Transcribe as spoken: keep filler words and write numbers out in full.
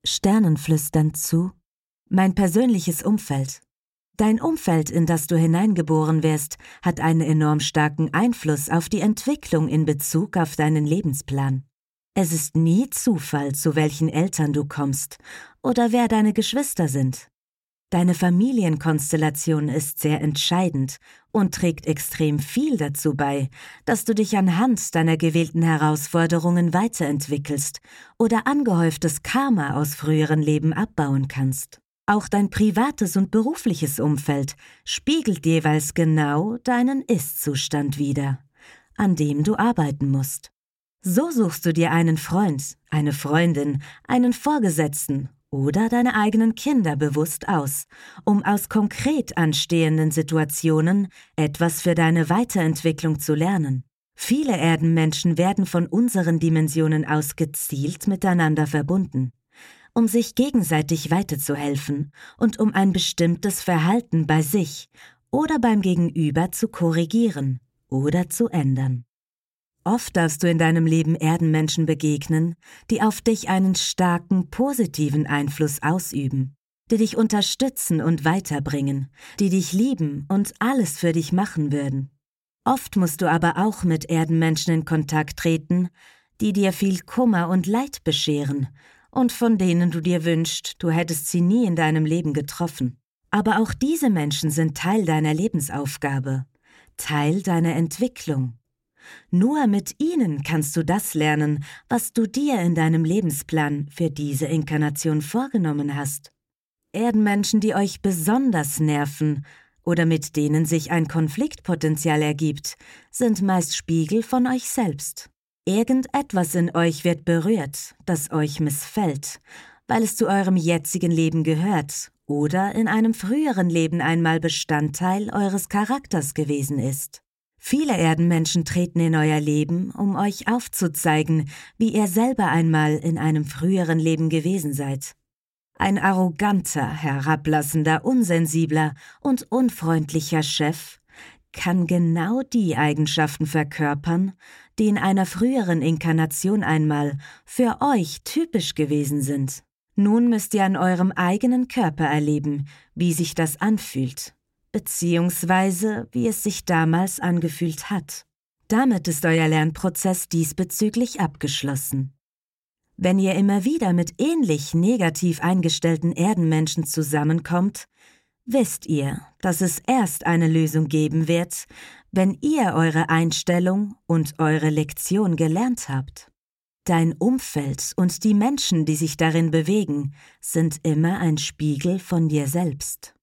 sternenflüsternd zu: Mein persönliches Umfeld. Dein Umfeld, in das du hineingeboren wirst, hat einen enorm starken Einfluss auf die Entwicklung in Bezug auf deinen Lebensplan. Es ist nie Zufall, zu welchen Eltern du kommst oder wer deine Geschwister sind. Deine Familienkonstellation ist sehr entscheidend und trägt extrem viel dazu bei, dass du dich anhand deiner gewählten Herausforderungen weiterentwickelst oder angehäuftes Karma aus früheren Leben abbauen kannst. Auch dein privates und berufliches Umfeld spiegelt jeweils genau deinen Ist-Zustand wider, an dem du arbeiten musst. So suchst du dir einen Freund, eine Freundin, einen Vorgesetzten oder deine eigenen Kinder bewusst aus, um aus konkret anstehenden Situationen etwas für deine Weiterentwicklung zu lernen. Viele Erdenmenschen werden von unseren Dimensionen aus gezielt miteinander verbunden, um sich gegenseitig weiterzuhelfen und um ein bestimmtes Verhalten bei sich oder beim Gegenüber zu korrigieren oder zu ändern. Oft darfst du in deinem Leben Erdenmenschen begegnen, die auf dich einen starken, positiven Einfluss ausüben, die dich unterstützen und weiterbringen, die dich lieben und alles für dich machen würden. Oft musst du aber auch mit Erdenmenschen in Kontakt treten, die dir viel Kummer und Leid bescheren und von denen du dir wünschst, du hättest sie nie in deinem Leben getroffen. Aber auch diese Menschen sind Teil deiner Lebensaufgabe, Teil deiner Entwicklung. Nur mit ihnen kannst du das lernen, was du dir in deinem Lebensplan für diese Inkarnation vorgenommen hast. Erdenmenschen, die euch besonders nerven oder mit denen sich ein Konfliktpotenzial ergibt, sind meist Spiegel von euch selbst. Irgendetwas in euch wird berührt, das euch missfällt, weil es zu eurem jetzigen Leben gehört oder in einem früheren Leben einmal Bestandteil eures Charakters gewesen ist. Viele Erdenmenschen treten in euer Leben, um euch aufzuzeigen, wie ihr selber einmal in einem früheren Leben gewesen seid. Ein arroganter, herablassender, unsensibler und unfreundlicher Chef kann genau die Eigenschaften verkörpern, die in einer früheren Inkarnation einmal für euch typisch gewesen sind. Nun müsst ihr an eurem eigenen Körper erleben, wie sich das anfühlt, beziehungsweise wie es sich damals angefühlt hat. Damit ist euer Lernprozess diesbezüglich abgeschlossen. Wenn ihr immer wieder mit ähnlich negativ eingestellten Erdenmenschen zusammenkommt, wisst ihr, dass es erst eine Lösung geben wird, wenn ihr eure Einstellung und eure Lektion gelernt habt. Dein Umfeld und die Menschen, die sich darin bewegen, sind immer ein Spiegel von dir selbst.